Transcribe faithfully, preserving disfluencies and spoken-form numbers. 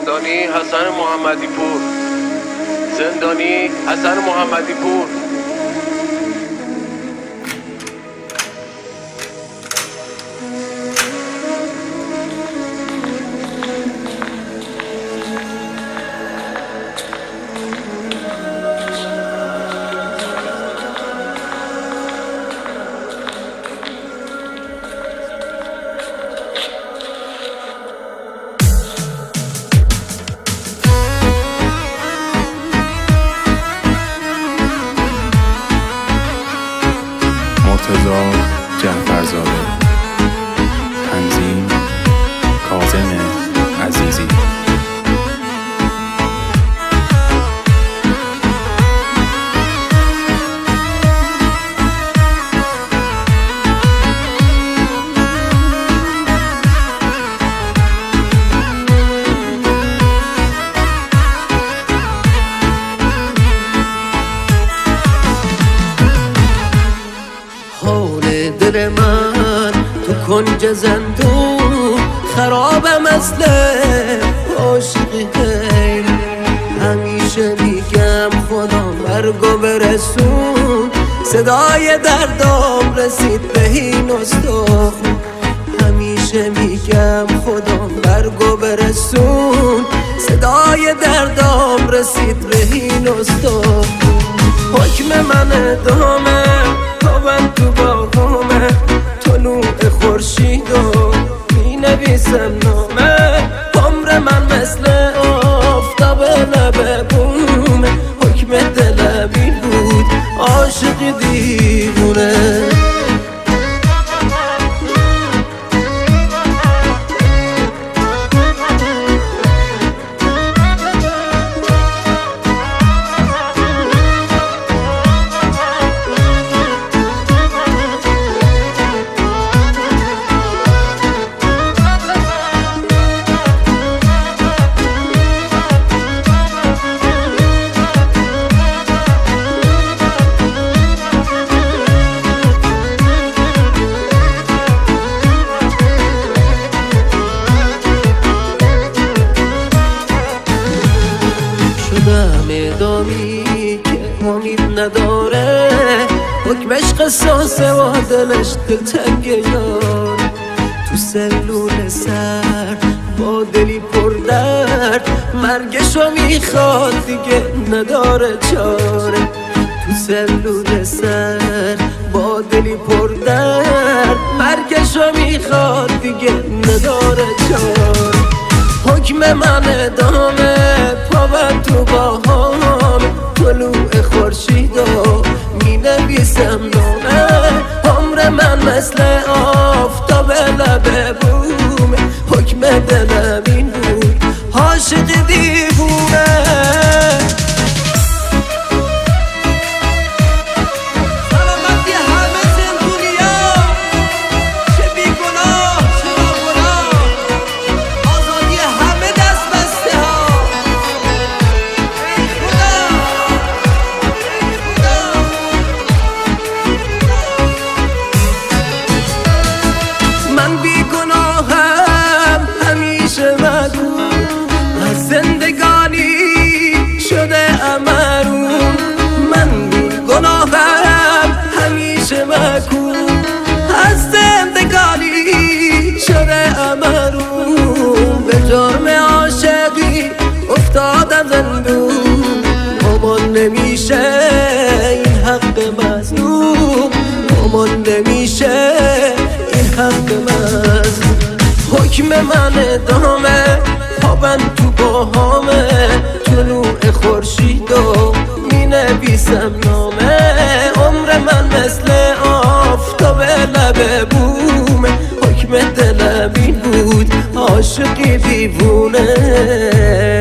زندانی حسن محمدی پور، زندانی حسن محمدی پور. مرتضی جعفرزاده، تنظیم کاظم عزیزی. دل من تو کنج زندون خرابه مثل عاشقی غیر. همیشه میگم خدا مرگو برسون، صدای دردام رسید به این استخون. همیشه میگم خدا مرگو برسون، صدای دردام رسید به این استخون. حکم من ادامه تابم تو باغامه، طلوع خورشید و می نویسم نامه. عمر من مثل آفتاب لب بومه، حکم دلبی بود عاشق دیوونه. دامی که امید نداره، حکمش قصاصه و دلش دلتنگ یار. تو سلول سر با دلی پر درد، مرگشو میخواد دیگه نداره چاره. تو سلول سر با دلی پر درد، مرگشو میخواد دیگه نداره چاره. حکم من ادامه پاور تو باهام، طلوع خورشید و می نویسم نامه. عمر من مثل آفتاب لب بومه، حکم دلم این بود عاشق دیوونه. از زندگانی شده امرون، به جرم عاشقی افتادم زندون. امان نمیشه این حق مظلوم، امان نمیشه این حق مظلوم. حکم من ادامه پابن تو باهامه، طلوع خورشید و می نویسم نامه. عمر من مثل آفتاب لب بومه، حکم دلم این بود عاشقی دیوونه.